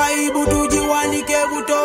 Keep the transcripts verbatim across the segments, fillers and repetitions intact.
vibe tujiwanike buto.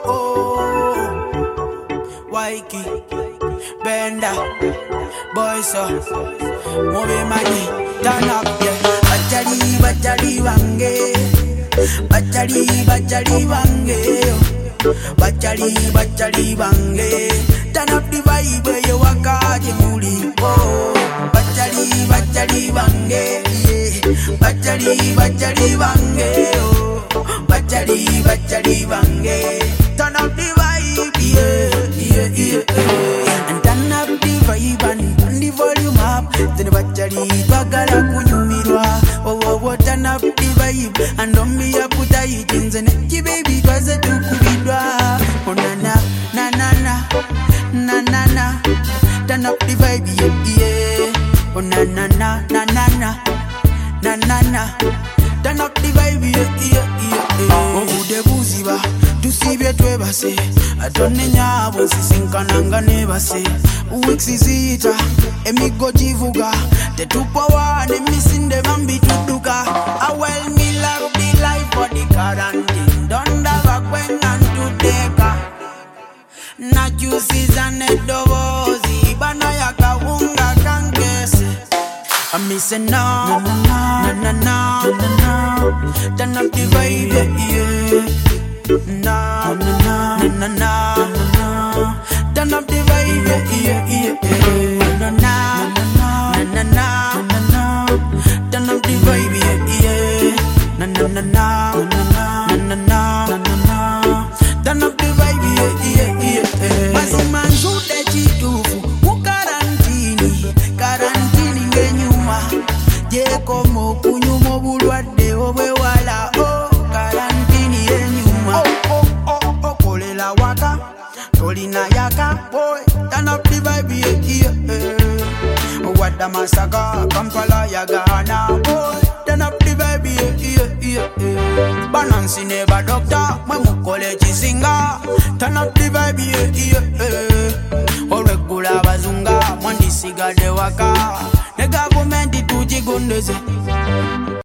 Waiki, Benda, boys up, move money, turn up, yeah. Bachali, bachali, bange, bachali, bachali, bange, bachali, bachali, bange. Turn up the vibe where you walk out your moody. Oh, bachali, bachali, bange, yeah. Bachali, bachali, bange, oh, bachali, bachali, bange. Turn up the vibe, yeah, yeah, yeah, yeah. And turn up the vibe and turn the volume up. Then bachali, bagala kunyumirwa. Oh, oh, oh, turn up the vibe and don't be a put a hit in the neck, baby, cause I do kubidwa. Oh, na na, na na na, na na na. Turn up the vibe, yeah, yeah. Oh, na na na, na na na, na na na. Turn up the vibe, yeah, yeah, yeah, yeah. Oh, ude buziba. Tusibye twebase atone nyabo sisinkananga nebase uwexizita emigo jivuga tetupa wane misinde bambi tuduka. I well me love the life for the quarantine. Don't have a quen and to deka na juices and edovozi bana yakawunga kankese. I miss it now, na na na na na. Turn up the vibe, yeah. Na na na na na na. Turn up the vibe, yeah, yeah, yeah. Na na na na na na na. Turn up the vibe, yeah, yeah. Na na na na na na na na. Turn up the vibe, yeah, yeah, yeah. Basi manjude chitufu, ukarantini, karantini ngenyuma. Je komo kunyumo bulwadde obwe wala oh. Karantini enyuma. Oh oh oh oh, kolela waka, tolina yaka, boy. Turn up the vibe, yeah, yeah. What the massacre, Kampala, Yagana, boy. Turn up the vibe, yeah, yeah, yeah. Balance never doctor, mwemu college singer. Turn up the vibe, yeah, yeah. O regular bazunga, mwandi siga de waka. The government tujigondeze.